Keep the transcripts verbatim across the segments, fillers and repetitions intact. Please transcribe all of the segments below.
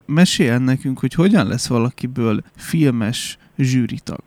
mesélj el nekünk, hogy hogyan lesz valakiből filmes zsűritag?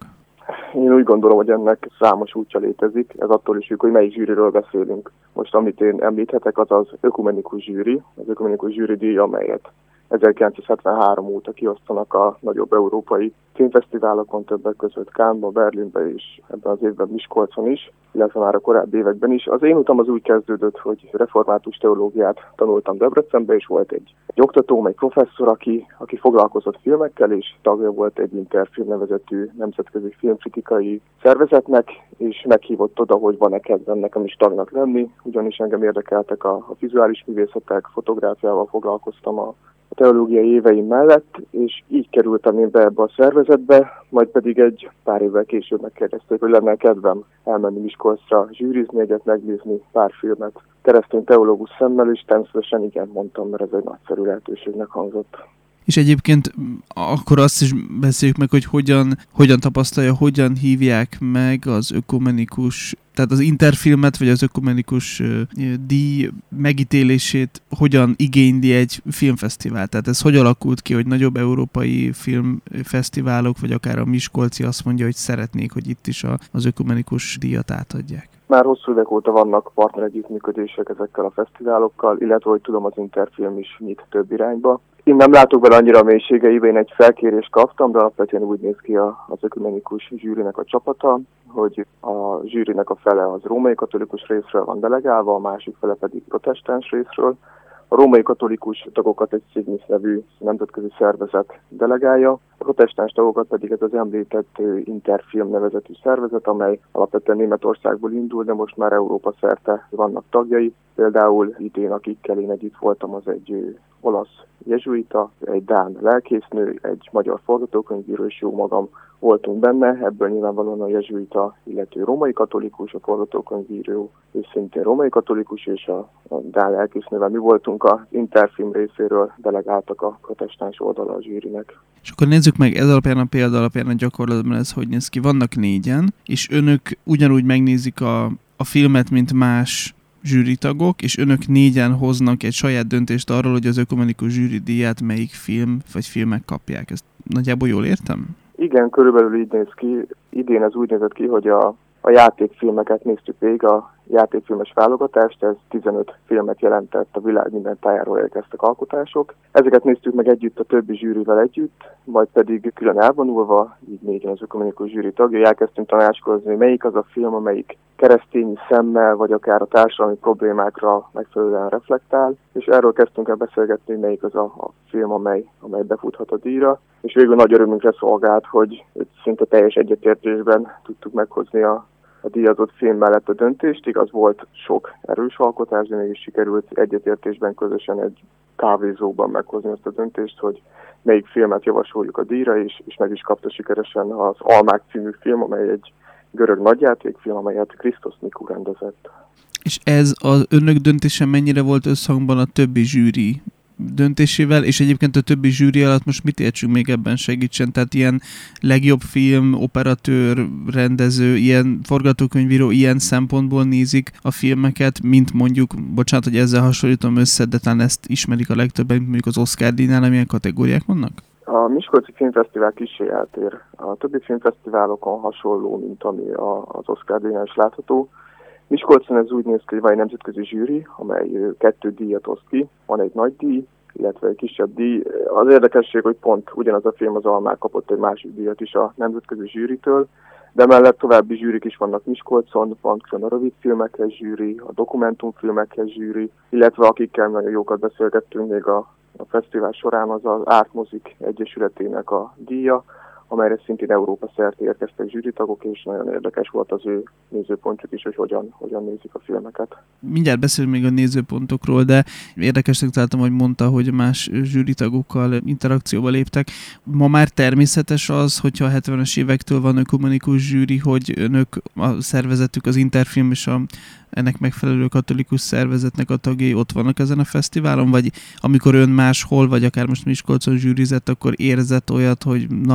Én úgy gondolom, hogy ennek számos útja létezik, ez attól is függ, hogy melyik zsűriről beszélünk. Most amit én említhetek, az az ökumenikus zsűri, az ökumenikus zsűri díj, amelyet ezerkilencszázhetvenhárom óta kiosztanak a nagyobb európai filmfesztiválokon, többek között Cannes-ba, Berlinbe és ebben az évben Miskolcon is, illetve már a korábbi években is. Az én utam az úgy kezdődött, hogy református teológiát tanultam Debrecenbe, és volt egy, egy oktatóm, egy professzor, aki, aki foglalkozott filmekkel, és tagja volt egy Interfilm nevezetű nemzetközi filmkritikai szervezetnek, és meghívott oda, hogy van-e kedvem nekem is tagnak lenni, ugyanis engem érdekeltek a, a vizuális művészetek, fotográfiával foglalkoztam a a teológiai éveim mellett, és így kerültem én be ebbe a szervezetbe, majd pedig egy pár évvel később megkérdezték, hogy lenne kedvem elmenni Miskolcra zsűrizni, egyet megnézni pár filmet keresztény teológus szemmel, és természetesen igen mondtam, mert ez egy nagyszerű lehetőségnek hangzott. És egyébként akkor azt is beszéljük meg, hogy hogyan, hogyan tapasztalja, hogyan hívják meg az ökumenikus, tehát az Interfilmet, vagy az ökumenikus uh, díj megítélését, hogyan igényli egy filmfesztivál. Tehát ez hogy alakult ki, hogy nagyobb európai filmfesztiválok, vagy akár a miskolci azt mondja, hogy szeretnék, hogy itt is a, az ökumenikus díjat átadják? Már hosszú évek óta vannak partner együttműködések ezekkel a fesztiválokkal, illetve, hogy tudom, az Interfilm is nyit több irányba. Én nem látok bele annyira a mélységeibe, én egy felkérést kaptam, de alapvetően úgy néz ki a, az ökumenikus zsűrinek a csapata, hogy a zsűrinek a fele az római katolikus részről van delegálva, a másik fele pedig protestáns részről. A római katolikus tagokat egy Signis nevű nemzetközi szervezet delegálja, a protestáns tagokat pedig ez az említett Interfilm nevezetű szervezet, amely alapvetően Németországból indul, de most már Európa szerte vannak tagjai. Például idén, akikkel én együtt voltam, az egy olasz jezsuita, egy dán lelkésznő, egy magyar forgatókönyvíró, és jó magam voltunk benne. Ebből nyilvánvalóan a jezsuita, illető római katolikus, a forgatókönyvíró, és szintén római katolikus, és a, a dán lelkésznővel mi voltunk az Interfilm részéről, delegáltak a protestáns oldala a zsűrinek. És akkor nézzük meg, ez alapján a példa alapján a gyakorlatban ez hogy néz ki. Vannak négyen, és önök ugyanúgy megnézik a, a filmet, mint más zsűritagok, és önök négyen hoznak egy saját döntést arról, hogy az ökumenikus zsűridíját melyik film vagy filmek kapják. Ezt nagyjából jól értem? Igen, körülbelül így néz ki. Idén ez úgy nézett ki, hogy a, a játékfilmeket néztük végig, a játékfilmes válogatást, ez tizenöt filmet jelentett, a világ minden tájáról érkeztek alkotások. Ezeket néztük meg együtt a többi zsűrivel együtt, majd pedig külön elvonulva, így négyen az ökumenikus zsűri tagjai elkezdtünk tanácskozni, melyik az a film, amelyik keresztény szemmel, vagy akár a társadalmi problémákra megfelelően reflektál, és erről kezdtünk el beszélgetni, melyik az a, a film, amely, amely befuthat a díjra, és végül nagy örömünkre szolgált, hogy szinte teljes egyetértésben tudtuk meghozni a a díjazott film mellett a döntést. Igaz, volt sok erős alkotás, de mégis sikerült egyetértésben közösen egy kávézóban meghozni azt a döntést, hogy melyik filmet javasoljuk a díjra, és, és meg is kapta sikeresen az Almák című film, amely egy görög nagyjátékfilm, amelyet Krisztus Miku rendezett. És ez az önök döntése mennyire volt összhangban a többi zsűri döntésével, és egyébként a többi zsűri alatt most mit értsünk még ebben, segítsen? Tehát ilyen legjobb film, operatőr, rendező, ilyen forgatókönyvíró, ilyen szempontból nézik a filmeket, mint mondjuk, bocsánat, hogy ezzel hasonlítom össze, de talán ezt ismerik a legtöbben, mondjuk az Oscar-díjnál, amilyen kategóriák vannak? A Miskolci Filmfesztivál kissé eltér. A többi filmfesztiválokon hasonló, mint ami az Oscar-díjnál is látható. Miskolcon ez úgy néz ki, hogy van egy nemzetközi zsűri, amely kettő díjat oszt ki. Van egy nagy díj, illetve egy kisebb díj. Az érdekesség, hogy pont ugyanaz a film, az Almák kapott egy másik díjat is a nemzetközi zsűritől, de mellett további zsűrik is vannak Miskolcon, van külön a rövid filmekhez zsűri, a dokumentumfilmekhez zsűri, illetve akikkel nagyon jókat beszélgettünk még a, a fesztivál során, az az Ártmozik Egyesületének a díja, amelyre szintén Európa szerte érkeztek zsűritagok, és nagyon érdekes volt az ő nézőpontjuk is, hogy hogyan, hogyan nézik a filmeket. Mindjárt beszélünk még a nézőpontokról, de érdekesnek találtam, hogy mondta, hogy más zsűritagokkal interakcióba léptek. Ma már természetes az, hogyha a hetvenes évektől van ökumenikus zsűri, hogy önök, a szervezetük, az Interfilm és a ennek megfelelő katolikus szervezetnek a tagjai ott vannak ezen a fesztiválon, vagy amikor ön máshol, vagy akár most Miskolcon zsűrizett, akkor érzett olyat, hogy na furcsán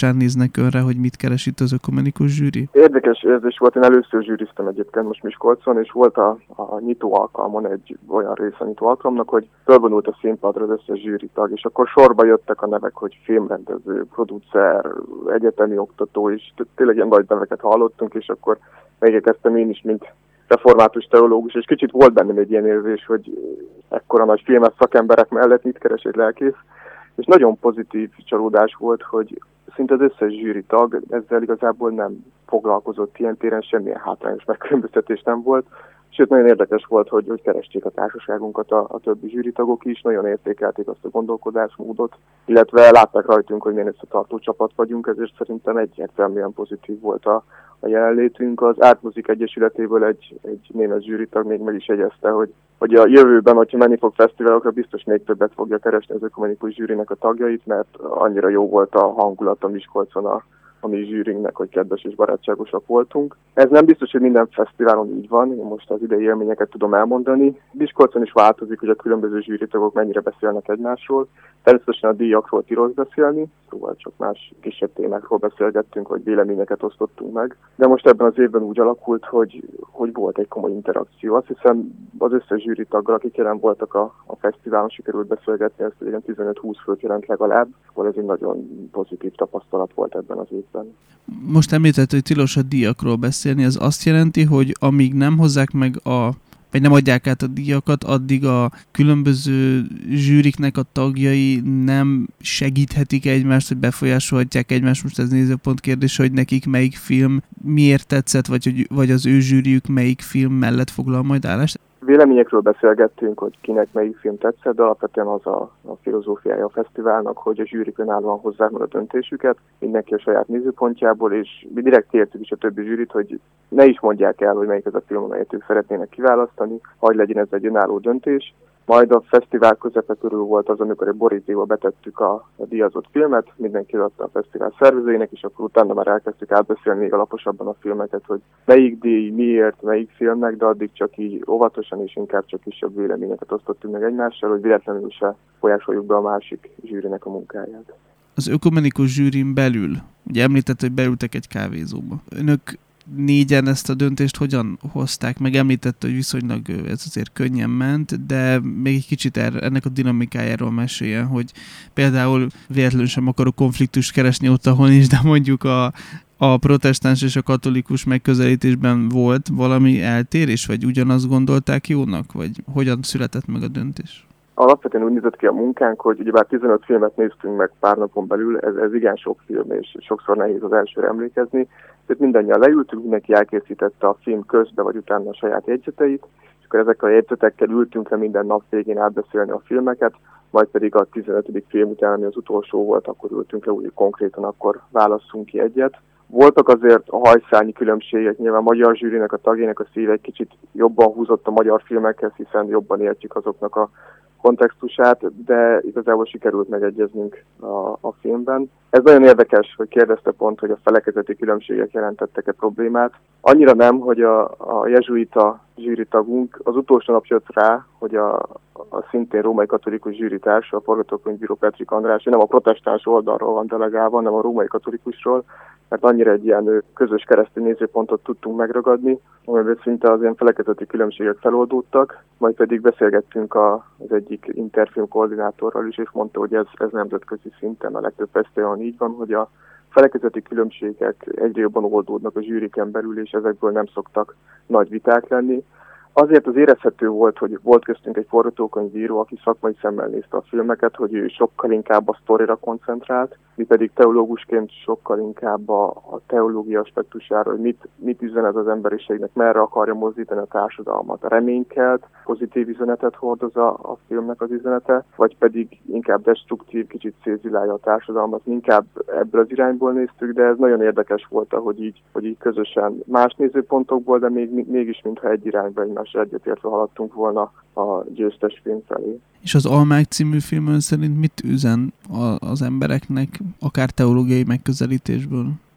kritikusan néznek önre, hogy mit keres itt az ökumenikus zsűri? Érdekes érzés volt, én először zsűriztem egyébként most Miskolcon, és volt a, a nyitó alkalmon egy olyan része a nyitó alkalomnak, hogy fölvonult a színpadra az összes zsűritag, és akkor sorba jöttek a nevek, hogy filmrendező, producer, egyetemi oktató, és tényleg ilyen nagy neveket hallottunk, és akkor megérkeztem én is, mint református teológus, és kicsit volt bennem egy ilyen érzés, hogy ekkora nagy filmes szakemberek mellett mit keres egy lelkész, és nagyon pozitív csalódás volt, hogy szinte az összes zsűritag ezzel igazából nem foglalkozott ilyen téren, semmilyen hátrányos megkülönböztetés nem volt. Sőt, nagyon érdekes volt, hogy, hogy keresték a társaságunkat a, a többi zsűritagok is, nagyon értékelték azt a gondolkodásmódot, illetve látták rajtunk, hogy milyen összetartó csapat vagyunk, ezért szerintem egyértelműen pozitív volt a, a jelenlétünk. Az Ártmuzik Egyesületéből egy, egy német zsűritag még meg is jegyezte, hogy, hogy a jövőben, hogyha menni fog fesztiválokra, biztos még többet fogja keresni az ökumenikus zsűrinek a tagjait, mert annyira jó volt a hangulat a Miskolcon a a mi zsűrinknek, hogy kedves és barátságosak voltunk. Ez nem biztos, hogy minden fesztiválon így van, én most az idei élményeket tudom elmondani. Miskolcon is változik, hogy a különböző zsűritagok mennyire beszélnek egymásról. Természetesen a díjakról tilos beszélni, szóval csak más kisebb témákról beszélgettünk, vagy véleményeket osztottunk meg. De most ebben az évben úgy alakult, hogy, hogy volt egy komoly interakció. Azt hiszem, az összes zsűritaggal, akik jelen voltak a, a fesztiválon, sikerült beszélgetni, ezt igen tizenöt-húsz főt jelent legalább, akkor ez egy nagyon pozitív tapasztalat volt ebben az évben. Most említett, hogy tilos a díjakról beszélni, az azt jelenti, hogy amíg nem hozzák meg a vagy nem adják át a díjakat, addig a különböző zsűriknek a tagjai nem segíthetik egymást, hogy befolyásolhatják egymást. Most ez nézőpont kérdése, hogy nekik melyik film miért tetszett, vagy, hogy, vagy az ő zsűriük melyik film mellett foglal majd állást. Véleményekről beszélgettünk, hogy kinek melyik film tetszett, de alapvetően az a, a filozófiája a fesztiválnak, hogy a zsűrik önállóan hozzák meg a döntésüket, mindenki a saját nézőpontjából, és mi direkt kértük is a többi zsűrit, hogy ne is mondják el, hogy melyik az a film, amelyet ők szeretnének kiválasztani, hagy legyen ez egy önálló döntés. Majd a fesztivál közepe körül volt az, amikor egy borítékba betettük a, a díjazott filmet, mindenki adta a fesztivál szervezőinek, és akkor utána már elkezdtük átbeszélni még alaposabban a filmeket, hogy melyik díj, miért, melyik filmnek, de addig csak így óvatosan és inkább csak kisebb véleményeket osztottunk meg egymással, hogy véletlenül se folyásoljuk be a másik zsűrinek a munkáját. Az ökumenikus zsűrin belül, ugye említett, hogy beültek egy kávézóba. Önök négyen ezt a döntést hogyan hozták meg? Említette, hogy viszonylag ez azért könnyen ment, de még egy kicsit er, ennek a dinamikájáról meséljen, hogy például véletlenül sem akarok konfliktust keresni ott, ahol is, de mondjuk a, a protestáns és a katolikus megközelítésben volt valami eltérés, vagy ugyanazt gondolták jónak, vagy hogyan született meg a döntés? Alapvetően úgy nézett ki a munkánk, hogy ugyebár tizenöt filmet néztünk meg pár napon belül, ez, ez igen sok film, és sokszor nehéz az elsőre emlékezni. Tehát mindannyian leültünk, mindenki elkészítette a film közben, vagy utána a saját jegyzeteit, és akkor ezekkel a jegyzetekkel ültünk le minden nap végén átbeszélni a filmeket, majd pedig a tizenötödik film után, ami az utolsó volt, akkor ültünk le, úgy konkrétan akkor válasszunk ki egyet. Voltak azért a hajszányi különbségek, nyilván a magyar zsűrinek, a tagjének a szíve egy kicsit jobban húzott a magyar filmekhez, hiszen jobban értjük azoknak a kontextusát, de igazából sikerült megegyeznünk a, a filmben. Ez nagyon érdekes, hogy kérdezte pont, hogy a felekezeti különbségek jelentettek-e problémát. Annyira nem, hogy a, a jezsuita zsűritagunk az utolsó nap jött rá, hogy a, a szintén római katolikus zsűritársa, a forgatókönyvíró Petrik András, nem a protestáns oldalról van delegálva, hanem a római katolikusról, mert annyira egy ilyen közös keresztény nézőpontot tudtunk megragadni, amelyben szinte az ilyen felekezeti különbségek feloldódtak, majd pedig beszélgettünk a, az egyik interfilm koordinátorral is, és mondta, hogy ez, ez nemzetközi szinten a legtöbb fesztiválon így van, hogy a felekezeti különbségek egyre jobban oldódnak a zsűriken belül, és ezekből nem szoktak nagy viták lenni. Azért az érezhető volt, hogy volt köztünk egy forgatókönyvíró, aki szakmai szemmel nézte a filmeket, hogy ő sokkal inkább a sztorira koncentrált, mi pedig teológusként sokkal inkább a, a teológia aspektusára, hogy mit, mit üzen ez az emberiségnek, merre akarja mozdítani a társadalmat. A reménykelt, pozitív üzenetet hordoz a, a filmnek az üzenete, vagy pedig inkább destruktív, kicsit szétzilálja a társadalmat. Inkább ebből az irányból néztük, de ez nagyon érdekes volt, hogy így, hogy így közösen más nézőpontokból, de még, mégis mintha egy irányba egymásra egyetértve haladtunk volna a győztes film felé. És az Almák című film ön szerint mit üzen a, az embereknek, akár teológiai megközelítésből?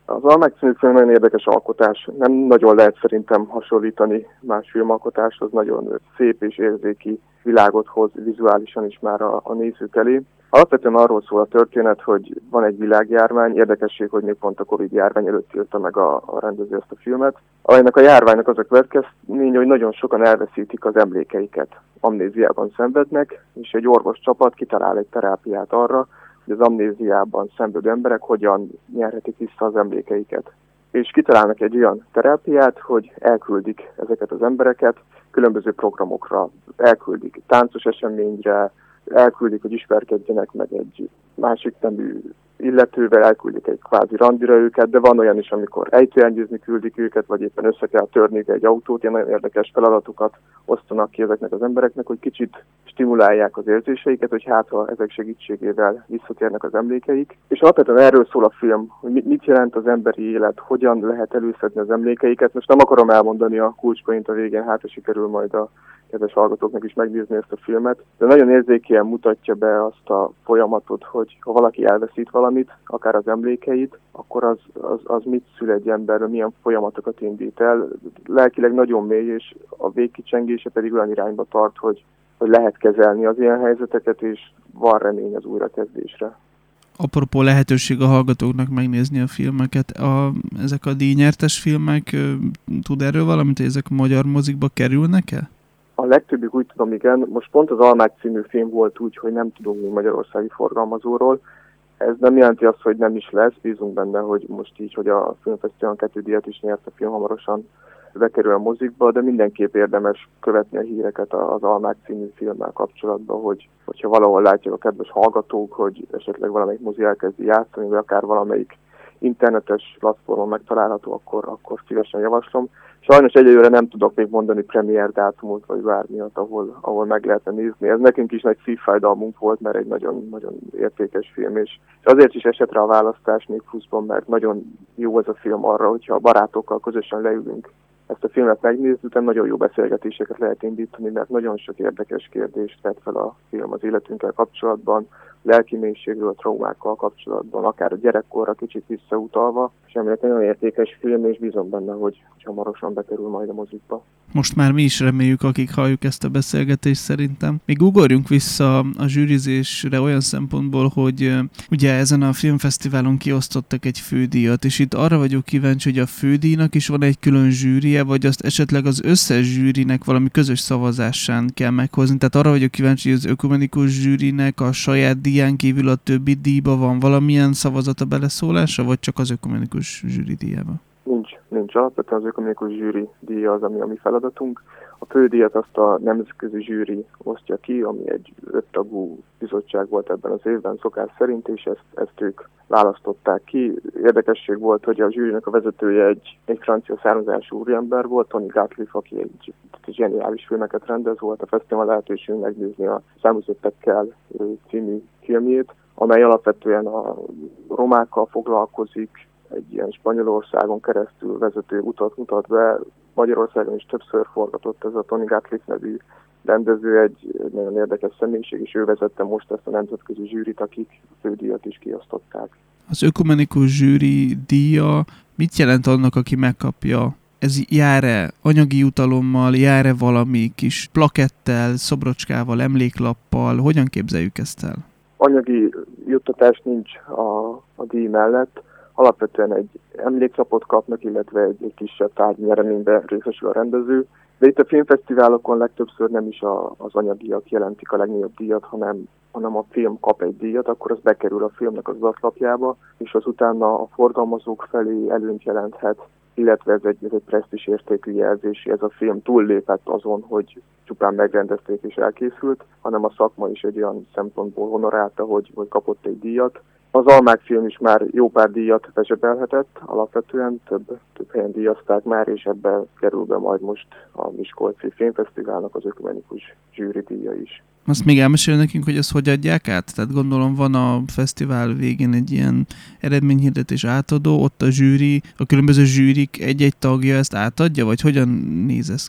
Az Almák című film nagyon érdekes alkotás. Nem nagyon lehet szerintem hasonlítani más filmalkotáshoz. Nagyon szép és érzéki világot hoz vizuálisan is már a, a nézők elé. Alapvetően arról szól a történet, hogy van egy világjárvány, érdekesség, hogy még pont a Covid járvány előtt írta meg a, a rendező ezt a filmet, amelynek a járványnak az a következménye, hogy nagyon sokan elveszítik az emlékeiket, amnéziában szenvednek, és egy orvos csapat kitalál egy terápiát arra, hogy az amnéziában szenvedő emberek hogyan nyerhetik vissza az emlékeiket. És kitalálnak egy olyan terápiát, hogy elküldik ezeket az embereket különböző programokra, elküldik táncos eseményre, elküldik, hogy ismerkedjenek meg egy másik nemű illetővel, elküldik egy kvázi randira őket, de van olyan is, amikor ejtőernyőzni küldik őket, vagy éppen össze kell törni egy autót, ilyen nagyon érdekes feladatokat osztanak ki ezeknek az embereknek, hogy kicsit stimulálják az érzéseiket, hogy hát ha ezek segítségével visszatérnek az emlékeik. És alapvetően erről szól a film, hogy mit jelent az emberi élet, hogyan lehet előszedni az emlékeiket. Most nem akarom elmondani a kulcspoint a végén, hát sikerül majd a kedves hallgatóknak is megnézni ezt a filmet, de nagyon érzékélyen mutatja be azt a folyamatot, hogy ha valaki elveszít valamit, akár az emlékeit, akkor az, az, az mit szül egy emberről, milyen folyamatokat indít el. Lelkileg nagyon mély, és a végkicsengése pedig olyan irányba tart, hogy, hogy lehet kezelni az ilyen helyzeteket, és van remény az újrakezdésre. Apropó lehetőség a hallgatóknak megnézni a filmeket. A, ezek a díjnyertes filmek, tud erről valamit, hogy ezek a magyar mozikba kerülnek-e? A legtöbbük úgy tudom, igen. Most pont az Almák című film volt úgy, hogy nem tudunk mi magyarországi forgalmazóról. Ez nem jelenti azt, hogy nem is lesz. Bízunk benne, hogy most így, hogy a Filmfesztiválon kettő díjat is nyert a film, hamarosan bekerül a mozikba, de mindenképp érdemes követni a híreket az Almák című filmmel kapcsolatban, hogy hogyha valahol látják a kedves hallgatók, hogy esetleg valamelyik mozi elkezdi játszani, vagy akár valamelyik internetes platformon megtalálható, akkor, akkor szívesen javaslom. Sajnos egyelőre nem tudok még mondani premier dátumot, vagy bármiat, ahol, ahol meg lehetne nézni. Ez nekünk is nagy szívfájdalmunk volt, mert egy nagyon, nagyon értékes film, és azért is esett rá a választás még pluszban, mert nagyon jó ez a film arra, hogyha a barátokkal közösen leülünk ezt a filmet megnézni, utána nagyon jó beszélgetéseket lehet indítani, mert nagyon sok érdekes kérdést tett fel a film az életünkkel kapcsolatban, lelki mélységről, traumákkal kapcsolatban, akár a gyerekkorra kicsit visszautalva, és emiatt nagyon értékes film, és bízom benne, hogy hamarosan bekerül majd a mozikba. Most már mi is reméljük, akik halljuk ezt a beszélgetést szerintem. Még ugorjunk vissza a zsűrizésre olyan szempontból, hogy ugye ezen a filmfesztiválon kiosztottak egy fődíjat, és itt arra vagyok kíváncsi, hogy a fődíjnak is van egy külön zsűrie, vagy azt esetleg az összes zsűrinek valami közös szavazásán kell meghozni. Tehát arra vagyok kíváncsi, hogy az ökumenikus zsűrinek a saját díján kívül a többi díjba van valamilyen szavazata beleszólása, vagy csak az ökumenikus zsűri díjába? Nincs, nincs. Alapvetően az ökumenikus zsűri díja az, ami a mi feladatunk. A fődíjat azt a nemzetközi zsűri osztja ki, ami egy öttagú bizottság volt ebben az évben szokás szerint, és ezt, ezt ők választották ki. Érdekesség volt, hogy a zsűrinek a vezetője egy, egy francia származású úriember volt, Tony Gatliff, aki egy, egy zseniális filmeket rendez, volt a fesztivál lehetőség megnézni a Száműzöttekkel című filmjét, amely alapvetően a romákkal foglalkozik, egy ilyen Spanyolországon keresztül vezető utat mutat be. Magyarországon is többször forgatott ez a Tony Gatliff nevű rendező, egy, egy nagyon érdekes személyiség, és ő vezette most ezt a nemzetközi zsűrit, akik a fődíjat is kiosztották. Az ökumenikus zsűri díja mit jelent annak, aki megkapja? Ez jár-e anyagi jutalommal, jár-e valami kis plakettel, szobrocskával, emléklappal? Hogyan képzeljük ezt el? Anyagi juttatás nincs a, a díj mellett. Alapvetően egy emléklapot kapnak, illetve egy, egy kisebb tárgynyeремényben részesül a rendező. De itt a filmfesztiválokon legtöbbször nem is a, az anyagiak jelentik a legnagyobb díjat, hanem, hanem a film kap egy díjat, akkor az bekerül a filmnek az adatlapjába, és az utána a forgalmazók felé előnyt jelenthet, illetve ez egy, ez egy presztízs értékű jelzés, ez a film túllépett azon, hogy csupán megrendezték és elkészült, hanem a szakma is egy olyan szempontból honorálta, hogy, hogy kapott egy díjat. Az Almák film is már jó pár díjat bezsebelhetett, alapvetően több, több helyen díjazták már, és ebben kerül be majd most a Miskolci Filmfesztiválnak az ökumenikus zsűri díja is. Azt még elmesél nekünk, hogy ezt hogy adják át? Tehát gondolom van a fesztivál végén egy ilyen eredményhirdetés átadó, ott a zsűri, a különböző zsűrik egy-egy tagja ezt átadja, vagy hogyan néz ez ki?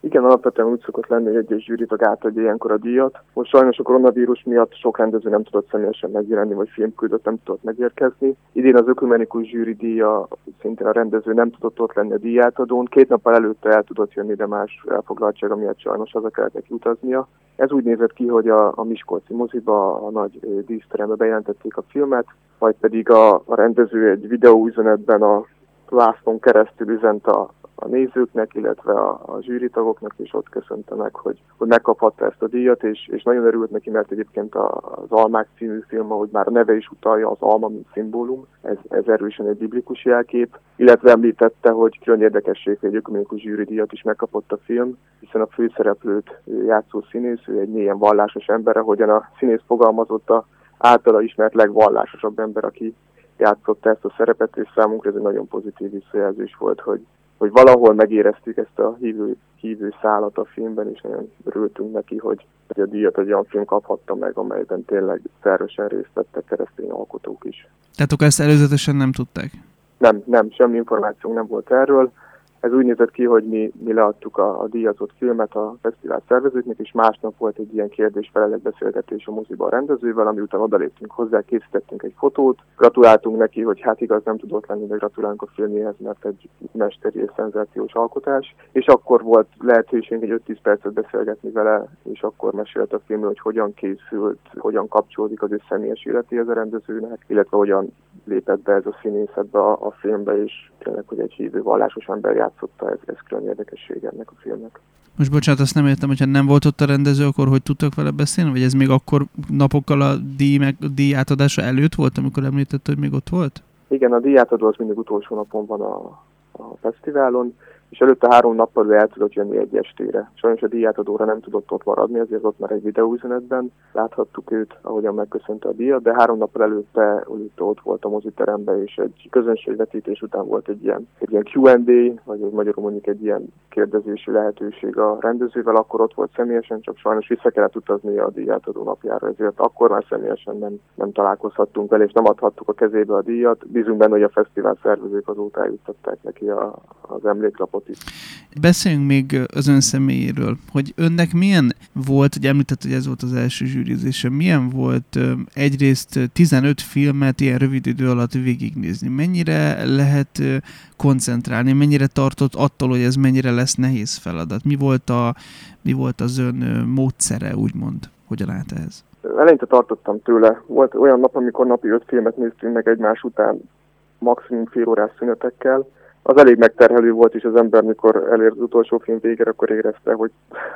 Igen, alapvetően úgy szokott lenni, hogy egyes zsűritag átadja ilyenkor a díjat. Most sajnos a koronavírus miatt sok rendező nem tudott személyesen megjelenni, vagy filmküldött nem tudott megérkezni. Idén az ökumenikus zsűri díja szintén a rendező nem tudott ott lenni a díjátadón. Két nappal előtte el tudott jönni, de más elfoglaltsága miatt sajnos haza kellett neki utaznia. Ez úgy nézett ki, hogy a, a Miskolci moziba, a nagy díszterembe bejelentették a filmet, majd pedig a, a rendező egy videóüzenetben a vásznon keresztül üzent a a nézőknek, illetve a, a zsűritagoknak, és ott köszönte meg, hogy, hogy megkaphatta ezt a díjat, és, és nagyon örült neki, mert egyébként az Almák című film, ahogy már a neve is utalja, az alma, mint szimbólum, ez, ez erősen egy biblikus jelkép, illetve említette, hogy külön érdekesség, hogy egy ökumenikus zsűridíjat is megkapott a film, hiszen a főszereplőt játszó színész, ő egy mélyen vallásos ember, ahogyan a színész fogalmazott, a általa ismert legvallásosabb ember, aki játszotta ezt a szerepet, és számunkra ez egy nagyon pozitív visszajelzés volt, hogy hogy valahol megéreztük ezt a hívő, hívő szálat a filmben, és nagyon örültünk neki, hogy a díjat egy olyan film kaphatta meg, amelyben tényleg szervesen részt vettek keresztény alkotók is. Tehát akkor ezt előzetesen nem tudták? Nem, nem, semmi információnk nem volt erről. Ez úgy nézett ki, hogy mi, mi leadtuk a, a díjazott filmet a fesztivál szervezőknek, és másnap volt egy ilyen kérdés-felelet beszélgetés a moziban a rendezővel, ami után odaléptünk hozzá, készítettünk egy fotót, gratuláltunk neki, hogy hát igaz nem tudott lenni, de gratulálunk a filmjéhez, mert egy mesteri és szenzációs alkotás, és akkor volt lehetőség egy öt-tíz percet beszélgetni vele, és akkor mesélt a filmről, hogy hogyan készült, hogyan kapcsolódik az ő személyes életéhez a rendezőnek, illetve hogyan lépett be ez a színész ebbe a, a filmbe, és tényleg, hogy egy hívő vallásos ember játszotta, ez, ez külön érdekesség ennek a filmnek. Most bocsánat, azt nem értem, hogyha nem volt ott a rendező, akkor hogy tudtak vele beszélni? Vagy ez még akkor napokkal a díj, meg, a díj átadása előtt volt, amikor említett, hogy még ott volt? Igen, a díjátadó az mindig utolsó napon van a, a fesztiválon, és előtte három nappal el tudott jönni egy estére. Sajnos a díjátadóra nem tudott ott maradni, ezért ott már egy videóüzenetben láthattuk őt, ahogyan megköszönte a díjat, de három nappal előtte, előtte ott volt a moziteremben, és egy közönségvetítés után volt egy ilyen, egy ilyen Q and A, vagy magyarul mondjuk egy ilyen kérdezési lehetőség a rendezővel, akkor ott volt személyesen, csak sajnos vissza kellett utaznia a díjátadó napjára, ezért akkor már személyesen nem, nem találkozhattunk vele, és nem adhattuk a kezébe a díjat. Bízunk benne, hogy a fesztivál szervezők azóta eljuttatták neki a, az emléklapot. Beszéljünk még az ön személyéről, hogy önnek milyen volt, hogy említett, hogy ez volt az első zsűrizése, milyen volt egyrészt tizenöt filmet ilyen rövid idő alatt végignézni? Mennyire lehet koncentrálni, mennyire tartott attól, hogy ez mennyire lesz nehéz feladat? Mi volt, a, mi volt az ön módszere, úgymond? Hogyan állt ez? Eleinte tartottam tőle. Volt olyan nap, amikor napi öt filmet néztünk meg egymás után, maximum fél órás szünetekkel. Az elég megterhelő volt, és az ember, mikor elért az utolsó film végére, akkor érezte, hogy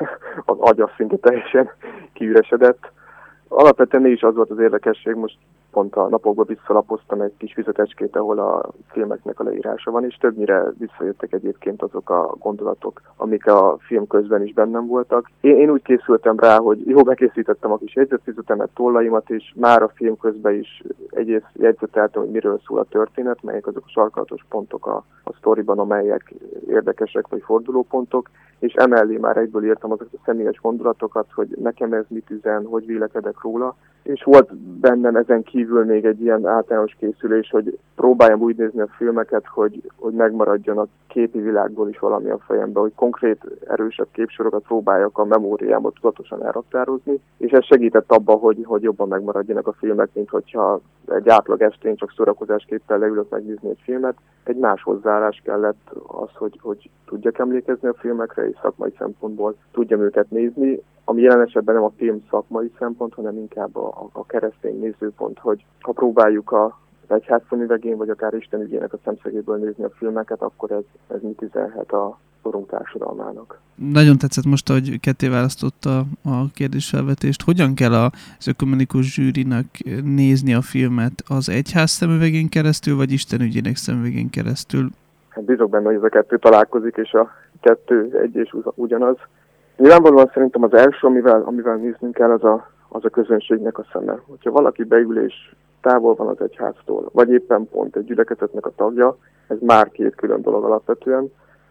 az agya szinte teljesen kiüresedett. Alapvetően is az volt az érdekesség, most pont a napokban visszalapoztam egy kis füzetecskét, ahol a filmeknek a leírása van, és többnyire visszajöttek egyébként azok a gondolatok, amik a film közben is bennem voltak. Én, én úgy készültem rá, hogy jó, bekészítettem a kis jegyzetfüzetemet, tollaimat, és már a film közben is egyrészt jegyzeteltem, hogy miről szól a történet, melyek azok a sarkalatos pontok a, a sztoriban, amelyek érdekesek vagy fordulópontok, és emellé már egyből írtam azokat a személyes gondolatokat, hogy nekem ez mit üzen, hogy vélekedek róla, és volt bennem ezen kívül még egy ilyen általános készülés, hogy próbáljam úgy nézni a filmeket, hogy, hogy megmaradjon a képi világból is valami a fejemben, hogy konkrét, erősebb képsorokat próbáljak a memóriámat tudatosan elraktározni, és ez segített abban, hogy, hogy jobban megmaradjanak a filmek, mint hogyha egy átlag estén csak szórakozásképpen leülök megnézni egy filmet. Egy más hozzáállás kellett az, hogy, hogy tudjak emlékezni a filmekre, és szakmai szempontból tudjam őket nézni, ami jelen esetben nem a film szakmai szempont, hanem inkább a, a keresztény nézőpont, hogy ha próbáljuk a egyház szemüvegén, vagy akár Isten ügyének a szemszögéből nézni a filmeket, akkor ez, ez mit üzenhet a korunk társadalmának. Nagyon tetszett most, hogy ketté választotta a kérdésfelvetést. Hogyan kell az ökumenikus zsűrinak nézni a filmet? Az egyház szemüvegén keresztül, vagy Isten ügyének szemüvegén keresztül? Hát bízok benne, hogy ez a kettő találkozik, és a kettő egy és ugyanaz. Nyilvánvalóan szerintem az első, amivel, amivel néznünk kell, az a, az a közönségnek a szeme. Hogyha valaki beül és távol van az egyháztól, vagy éppen pont egy gyülekezetnek a tagja, ez már két külön dolog alapvetően.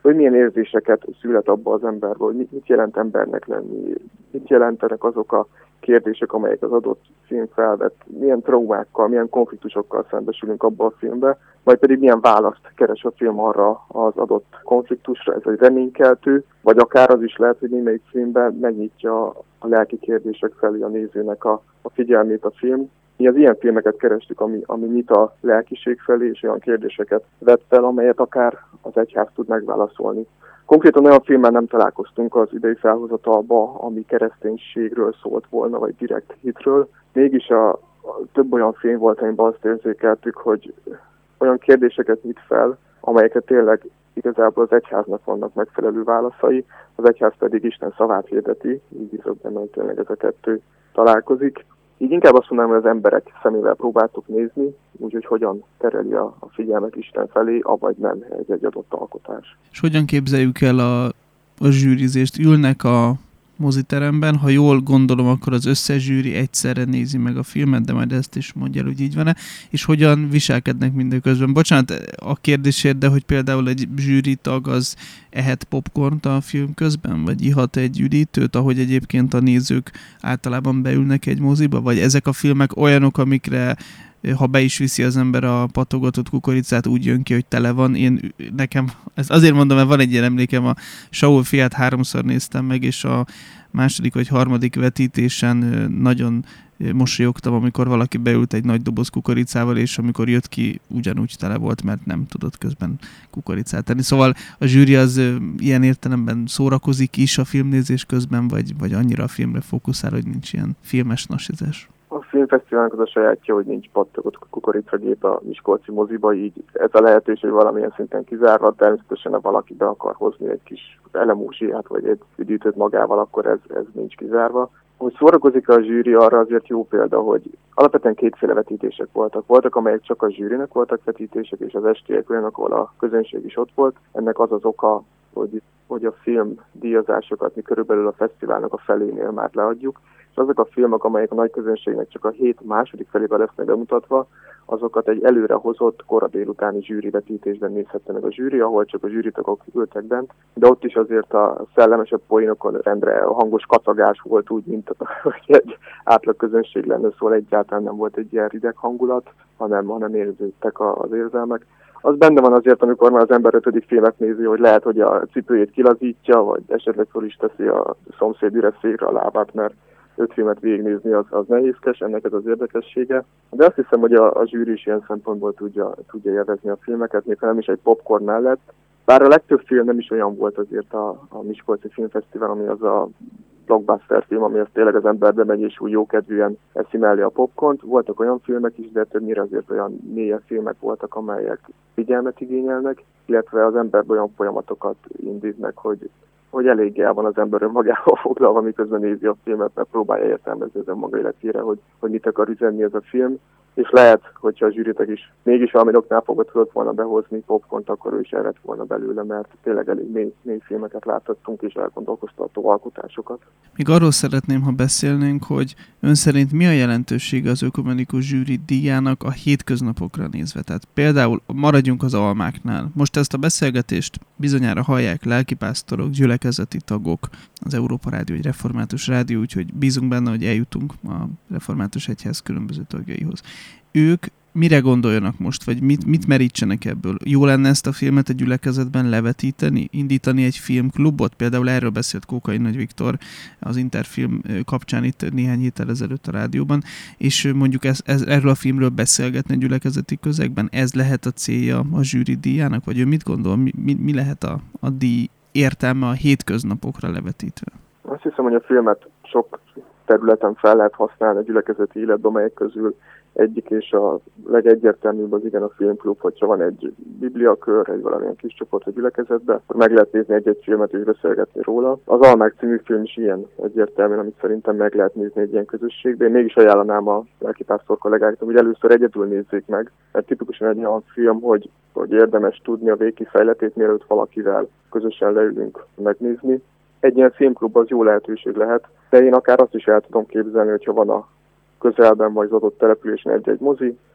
hogy milyen érzéseket szület abba az emberből, hogy mit jelent embernek lenni, mit jelentenek azok a kérdések, amelyek az adott film felvett, milyen traumákkal, milyen konfliktusokkal szembesülünk abba a filmbe, majd pedig milyen választ keres a film arra az adott konfliktusra, ez egy reménykeltő, vagy akár az is lehet, hogy némelyik filmben megnyitja a lelki kérdések felé a nézőnek a, a figyelmét a film. Mi az ilyen filmeket kerestük, ami, ami nyit a lelkiség felé, és olyan kérdéseket vet fel, amelyet akár az egyház tud megválaszolni. Konkrétan olyan filmmel nem találkoztunk az idei felhozatalba, ami kereszténységről szólt volna, vagy direkt hitről. Mégis a, a több olyan film volt, amiben azt érzékeltük, hogy olyan kérdéseket nyit fel, amelyeket tényleg igazából az egyháznak vannak megfelelő válaszai, az egyház pedig Isten szavát hirdeti, így bízok benne, hogy tényleg ez a kettő találkozik. Így inkább azt mondanám, hogy az emberek szemével próbáltuk nézni, úgyhogy hogyan tereli a, a figyelmet Isten felé, avagy nem egy, egy adott alkotás. És hogyan képzeljük el a, a zsűrizést? Ülnek a moziteremben, ha jól gondolom, akkor az összes zsűri egyszerre nézi meg a filmet, de majd ezt is mondja el, hogy így van-e, és hogyan viselkednek mindeközben. Bocsánat a kérdésért, de hogy például egy zsűritag az ehet popcornt a film közben, vagy ihat egy üdítőt, ahogy egyébként a nézők általában beülnek egy moziba, vagy ezek a filmek olyanok, amikre ha be is viszi az ember a patogatott kukoricát, úgy jön ki, hogy tele van. Én nekem, ezt azért mondom, mert van egy ilyen emlékem, a Saul fiát háromszor néztem meg, és a második vagy harmadik vetítésen nagyon mosolyogtam, amikor valaki beült egy nagy doboz kukoricával, és amikor jött ki, ugyanúgy tele volt, mert nem tudott közben kukoricát tenni. Szóval a zsűri az ilyen értelemben szórakozik is a filmnézés közben, vagy, vagy annyira a filmre fókuszál, hogy nincs ilyen filmes nasizás. A filmfesztiválnak az a sajátja, hogy nincs pattogott kukoricagép a miskolci moziba, így ez a lehetőség valamilyen szinten kizárva, természetesen ha valaki be akar hozni egy kis elemúsiát, vagy egy üdítőt magával, akkor ez, ez nincs kizárva. Hogy szórakozik a zsűri, arra azért jó példa, hogy alapvetően kétféle vetítések voltak. Voltak, amelyek csak a zsűrinek voltak vetítések, és az estiek olyanok, ahol a közönség is ott volt. Ennek az az oka, hogy, hogy a film díjazásokat mi körülbelül a fesztiválnak a felénél már leadjuk, és azok a filmek, amelyek a nagy közönségnek csak a hét második felében lesznek bemutatva, azokat egy előrehozott, kora délutáni zsűrivetítésben nézhette meg a zsűri, ahol csak a zsűritagok ültek bent, de ott is azért a szellemesebb poénokon rendre a hangos kacagás volt úgy, mint hogy egy átlag közönség lenne, szóval egyáltalán nem volt egy ilyen rideg hangulat, hanem, hanem érződtek az érzelmek. Az benne van azért, amikor már az ember ötödik filmet nézi, hogy lehet, hogy a cipőjét kilazítja, vagy esetleg fel is teszi a szomszéd üres székre a lábát, mert öt filmet végignézni az, az nehézkes, ennek ez az érdekessége. De azt hiszem, hogy a, a zsűri is ilyen szempontból tudja, tudja élvezni a filmeket, még ha nem is egy popcorn mellett. Bár a legtöbb film nem is olyan volt azért a, a Miskolci Filmfesztivál, ami az a blockbuster film, ami az tényleg az ember bemegy és úgy jókedvűen eszi mellé a popcornt. Voltak olyan filmek is, de többnyire azért olyan mélyebb filmek voltak, amelyek figyelmet igényelnek, illetve az ember olyan folyamatokat indítnak, hogy hogy eléggé el van az ember önmagával foglalva, miközben nézi a filmet, mert próbálja értelmezni az önmaga életére, hogy, hogy mit akar üzenni ez a film. És lehet, hogyha a zsűritek is mégis valami oknál fogva tudott volna behozni popcornt, akkor ő is elvett volna belőle, mert tényleg elég mély, mély filmeket láthattunk és elgondolkoztató alkotásokat. Még arról szeretném, ha beszélnénk, hogy ön szerint mi a jelentősége az ökumenikus zsűri díjának a hétköznapokra nézve? Tehát például maradjunk az almáknál. Most ezt a beszélgetést bizonyára hallják lelkipásztorok, gyülekezeti tagok, az Európa Rádió egy református rádió, úgyhogy bízunk benne, hogy eljutunk a református egyház különböző tagjaihoz. Ők mire gondoljanak most, vagy mit, mit merítsenek ebből? Jó lenne ezt a filmet a gyülekezetben levetíteni? Indítani egy filmklubot? Például erről beszélt Kókai Nagy Viktor az Interfilm kapcsán itt néhány héttel ezelőtt a rádióban, és mondjuk ez, ez, erről a filmről beszélgetni a gyülekezeti közegben? Ez lehet a célja a zsűri díjának? Vagy ő mit gondol? Mi, mi, mi lehet a, a díj értelme a hétköznapokra levetítve? Azt hiszem, hogy a filmet sok területen fel lehet használni a gyülekezeti életben, amelyek közül egyik és a legegyértelműbb az igen a filmklub, hogyha van egy bibliakör, egy valamilyen kis csoport a gyülekezetben, akkor meg lehet nézni egy-egy filmet és beszélgetni róla. Az Almák című film is ilyen egyértelműen, amit szerintem meg lehet nézni egy ilyen közösségben. Én mégis ajánlanám a lelkipásztor kollégáknak, hogy először egyedül nézzék meg, mert tipikusan egy olyan film, hogy, hogy érdemes tudni a végkifejletét, mielőtt valakivel közösen leülünk megnézni. Egy ilyen filmklub az jó lehetőség lehet, de én akár azt is el tudom képzelni, hogyha van a közelben vagy az adott településen egy-egy mozi,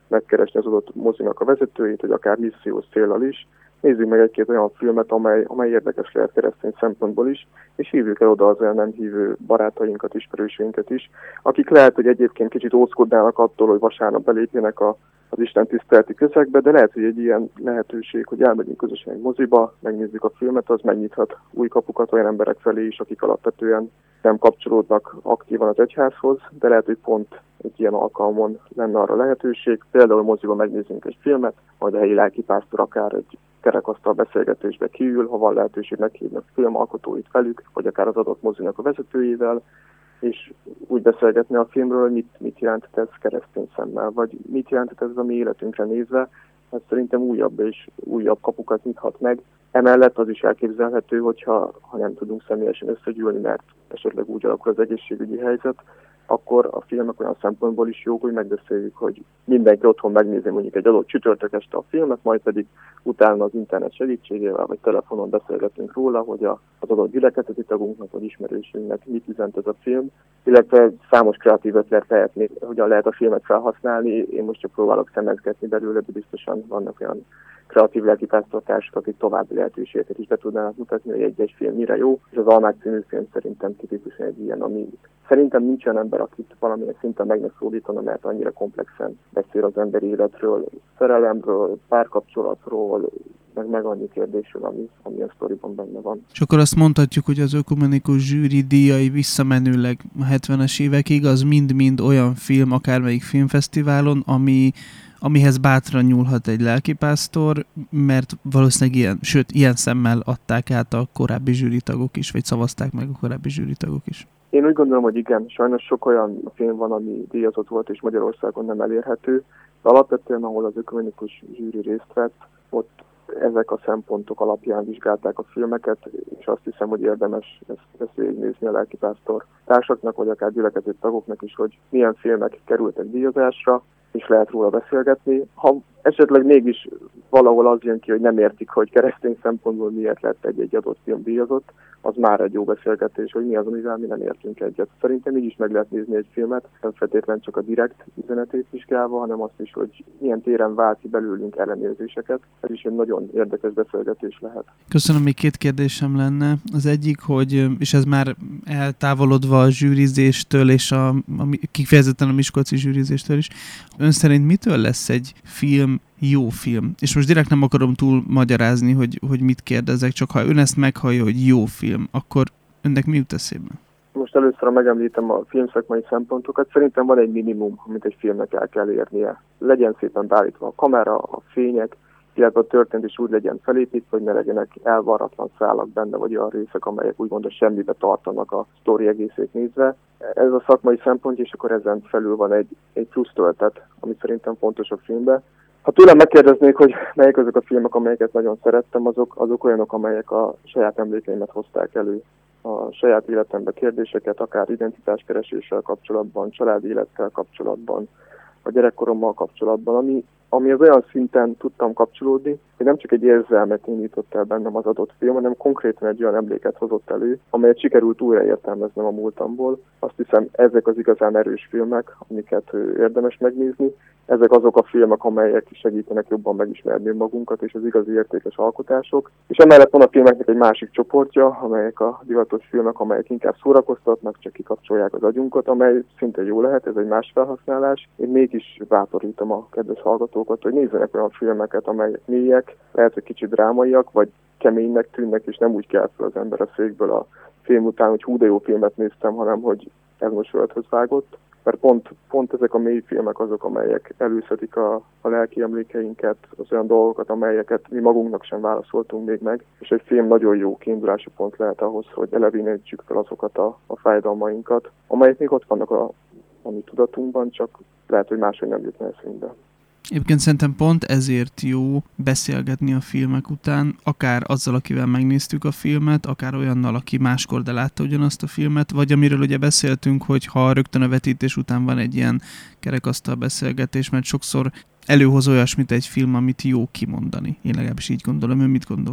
megkeresni az adott mozinak a vezetőjét, vagy akár missziós céllal is. Nézzük meg egy-két olyan filmet, amely, amely érdekes lehet keresztény szempontból is, és hívjuk el oda az el nem hívő barátainkat, ismerőseinket is, akik lehet, hogy egyébként kicsit óckodnának attól, hogy vasárnap belépjenek a, az Isten tiszteleti közegbe, de lehet, hogy egy ilyen lehetőség, hogy elmegyünk közösen egy moziba, megnézzük a filmet, az megnyithat új kapukat olyan emberek felé is, akik alapvetően nem kapcsolódnak aktívan az egyházhoz, de lehet, hogy pont egy ilyen alkalmon lenne arra lehetőség. Például moziba megnézzünk egy filmet, majd a helyi lelkipásztor akár egy kerekasztal beszélgetésbe kiül, ha van lehetőség meghívnak filmalkotóit velük, vagy akár az adott mozinak a vezetőjével, és úgy beszélgetni a filmről, hogy mit, mit jelentett ez keresztény szemmel, vagy mit jelentett ez a mi életünkre nézve. Ez szerintem újabb és újabb kapukat nyithat meg. Emellett az is elképzelhető, hogyha ha nem tudunk személyesen összegyűlni, mert esetleg úgy alakul az egészségügyi helyzet, akkor a filmek olyan szempontból is jók, hogy megbeszéljük, hogy mindenki otthon megnézi mondjuk egy adott csütörtök este a filmet, majd pedig utána az internet segítségével vagy telefonon beszélgetünk róla, hogy a, az adott gyülekezeti tagunknak vagy ismerősünknek mit üzent ez a film, illetve számos kreatív ötlet lehetni, hogyan lehet a filmet felhasználni. Én most csak próbálok szemezgetni belőle, de biztosan vannak olyan kreatív lelkipásztortársak, akik további lehetőségeket is be tudnának mutatni, hogy egy-egy film mire jó, és az Almák című film szerintem tipikusan egy ilyen, ami szerintem nincs olyan ember, akit valamilyen szinten meg ne szólítana, mert annyira komplexen beszél az emberi életről, szerelemről, párkapcsolatról, meg, meg annyi kérdésről, ami, ami a sztoriban benne van. És akkor azt mondhatjuk, hogy az ökumenikus zsűri díjai visszamenőleg a hetvenes évekig, az mind-mind olyan film, akármelyik filmfesztiválon, ami amihez bátran nyúlhat egy lelkipásztor, mert valószínűleg ilyen, sőt, ilyen szemmel adták át a korábbi zsűritagok is, vagy szavazták meg a korábbi zsűritagok is. Én úgy gondolom, hogy igen, sajnos sok olyan film van, ami díjazott volt, és Magyarországon nem elérhető, de alapvetően, ahol az ökumenikus zsűri részt vett, ott ezek a szempontok alapján vizsgálták a filmeket, és azt hiszem, hogy érdemes ezt, ezt végignézni a lelkipásztor társaknak, vagy akár gyülekezeti tagoknak is, hogy milyen filmek kerültek díjazásra, és lehet róla beszélgetni. Ha esetleg mégis valahol az jön ki, hogy nem értik, hogy keresztény szempontból miért lett egy-egy adott film díjazott, az már egy jó beszélgetés, hogy mi az, amivel mi nem értünk egyet. Szerintem így is meg lehet nézni egy filmet, nem feltétlenül csak a direkt üzenetét vizsgálva, hanem azt is, hogy milyen téren vált ki belőlünk ellenérzéseket. Ez is egy nagyon érdekes beszélgetés lehet. Köszönöm, még két kérdésem lenne. Az egyik, hogy, és ez már eltávolodva a zsűrizéstől, és a, a, kifejezetten a miskolci zsűrizéstől is, ön szerint mitől lesz egy film jó film? És most direkt nem akarom túl magyarázni, hogy, hogy mit kérdezek, csak ha ön ezt meghallja, hogy jó film, akkor önnek mi jut eszébe? Most először megemlítem a filmszakmai szempontokat. Szerintem van egy minimum, amit egy filmnek el kell érnie. Legyen szépen beállítva a kamera, a fények, illetve a történet is úgy legyen felépítve, hogy ne legyenek elvarratlan szálak benne, vagy olyan részek, amelyek úgymond a semmibe tartanak a sztori egészét nézve. Ez a szakmai szempont, és akkor ezen felül van egy, egy plusz töltet, ami szerintem fontos a filmben. Ha tőlem megkérdeznék, hogy melyek azok a filmek, amelyeket nagyon szerettem, azok, azok olyanok, amelyek a saját emlékeimet hozták elő. A saját életemben kérdéseket, akár identitáskereséssel kapcsolatban, családi élettel kapcsolatban, a gyerekkorommal kapcsolatban, ami, ami az olyan szinten tudtam kapcsolódni, hogy nem csak egy érzelmet indított el bennem az adott film, hanem konkrétan egy olyan emléket hozott elő, amelyet sikerült újraértelmeznem a múltamból. Azt hiszem, ezek az igazán erős filmek, amiket érdemes megnézni. Ezek azok a filmek, amelyek segítenek jobban megismerni magunkat, és az igazi értékes alkotások. És emellett van a filmeknek egy másik csoportja, amelyek a divatos filmek, amelyek inkább szórakoztatnak, csak kikapcsolják az agyunkat, amely szinte jó lehet, ez egy más felhasználás. Én mégis bátorítom a kedves hallgatókat, hogy nézzenek olyan filmeket, amelyek mélyek, lehet, hogy kicsit drámaiak, vagy keménynek tűnnek, és nem úgy kell fel az ember a székből a film után, hogy hú, de jó filmet néztem, hanem hogy ez most földhöz vágott. Mert pont, pont ezek a mély filmek azok, amelyek előszedik a, a lelki emlékeinket, az olyan dolgokat, amelyeket mi magunknak sem válaszoltunk még meg, és egy film nagyon jó kiindulási pont lehet ahhoz, hogy elevítsük fel azokat a, a fájdalmainkat, amelyek még ott vannak a, a mi tudatunkban, csak lehet, hogy máshogy nem jutna eszünkbe. Egyébként szerintem pont ezért jó beszélgetni a filmek után, akár azzal, akivel megnéztük a filmet, akár olyannal, aki máskor de látta ugyanazt a filmet, vagy amiről ugye beszéltünk, hogy ha rögtön a vetítés után van egy ilyen kerekasztal beszélgetés, mert sokszor előhoz olyasmit egy film, amit jó kimondani. Én legalábbis így gondolom, ön mit gondol?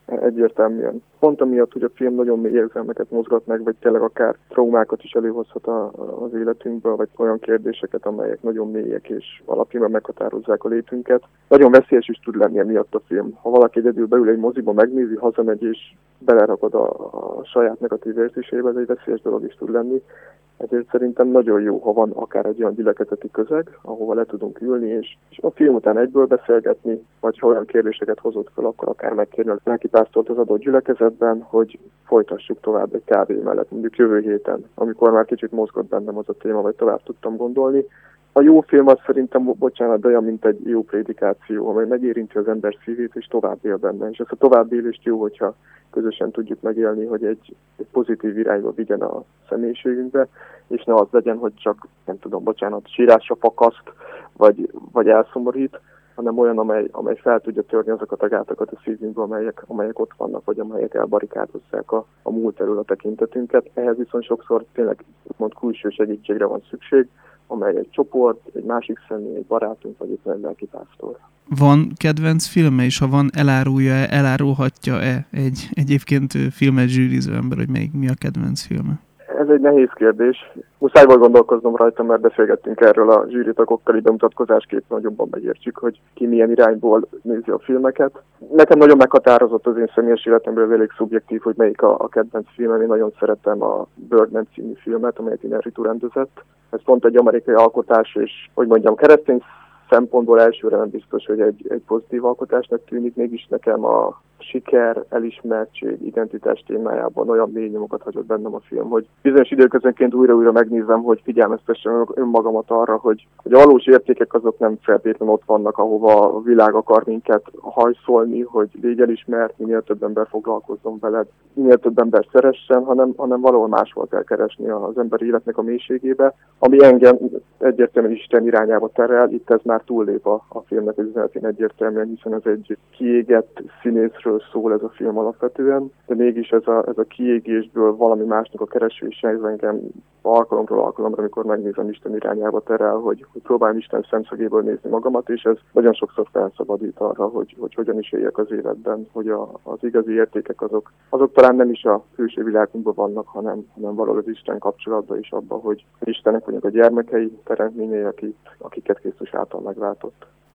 Egyértelműen. Pont amiatt, hogy a film nagyon mély érzelmeket mozgat meg, vagy tényleg akár traumákat is előhozhat a, az életünkből, vagy olyan kérdéseket, amelyek nagyon mélyek és alapjában meghatározzák a létünket. Nagyon veszélyes is tud lenni emiatt a film. Ha valaki egyedül beül egy moziba, megnézi, hazamegy és beleragad a, a saját negatív érzésébe, ez egy veszélyes dolog is tud lenni. Ezért szerintem nagyon jó, ha van akár egy olyan gyülekezeti közeg, ahova le tudunk ülni, és, és a film után egyből beszélgetni, vagy ha olyan kérdéseket hozott fel, akkor akár megkérni a lelkipásztort az adott gyülekezetben, hogy folytassuk tovább egy kávé mellett, mondjuk jövő héten, amikor már kicsit mozgott bennem az a téma, vagy tovább tudtam gondolni. A jó film az szerintem, bocsánat, olyan, mint egy jó prédikáció, amely megérinti az ember szívét, és tovább él benne. És ezt a továbbélést jó, hogyha közösen tudjuk megélni, hogy egy, egy pozitív irányba vigyen a személyiségünkbe, és ne az legyen, hogy csak, nem tudom, bocsánat, sírásra fakaszt, vagy, vagy elszomorít, hanem olyan, amely, amely fel tudja törni azokat a gátakat a szívünkbe, amelyek, amelyek ott vannak, vagy amelyek elbarikádozzák a, a múlt elől a tekintetünket. Ehhez viszont sokszor tényleg úgymond külső segítségre van szükség, amely egy csoport, egy másik személy, egy barátunk, vagy éppen egy lelkipásztor. Van kedvenc filme, és ha van, elárulja-e, elárulhatja-e egy egyébként filmet zsűriző ember, hogy melyik mi a kedvenc filme? Ez egy nehéz kérdés. Muszáj volt gondolkoznom rajta, mert beszélgettünk erről a zsűritagokkal, így bemutatkozásképpen jobban megértsük, hogy ki milyen irányból nézi a filmeket. Nekem nagyon meghatározott az én személyes életemről, elég szubjektív, hogy melyik a, a kedvenc filmem. Én nagyon szeretem a Birdman című filmet, amelyet Iñárritu rendezett. Ez pont egy amerikai alkotás, és hogy mondjam, keresztény szempontból elsőre nem biztos, hogy egy, egy pozitív alkotásnak tűnik, mégis nekem a siker, elismertség, identitás témájában olyan mély nyomokat hagyott bennem a film, hogy bizonyos időközönként újra-újra megnézem, hogy figyelmeztessem önmagamat arra, hogy, hogy a valós értékek azok nem feltétlenül ott vannak, ahova a világ akar minket hajszolni, hogy légy elismert, minél több ember foglalkozzon veled, minél több ember szeressen, hanem, hanem valahol máshol kell keresni az emberi életnek a mélységébe, ami engem egyértelműen Isten irányába terel. Itt ez már túllép a, a filmnek az üzenetén egyértelműen, hiszen ez egy kiégett színészről szól ez a film alapvetően, de mégis ez a, ez a kiégésből valami másnak a keresése, ez engem alkalomról alkalomra, amikor megnézem Isten irányába terel, hogy, hogy próbálom Isten szemszögéből nézni magamat, és ez nagyon sokszor felszabadít arra, hogy, hogy hogyan is éljek az életben, hogy a, az igazi értékek azok, azok talán nem is a külső világunkban vannak, hanem, hanem valahol az Isten kapcsolatban is abban, hogy Istennek vagyunk a gyermekei, teremtményei, akik, akiket Krisztus által megváltott.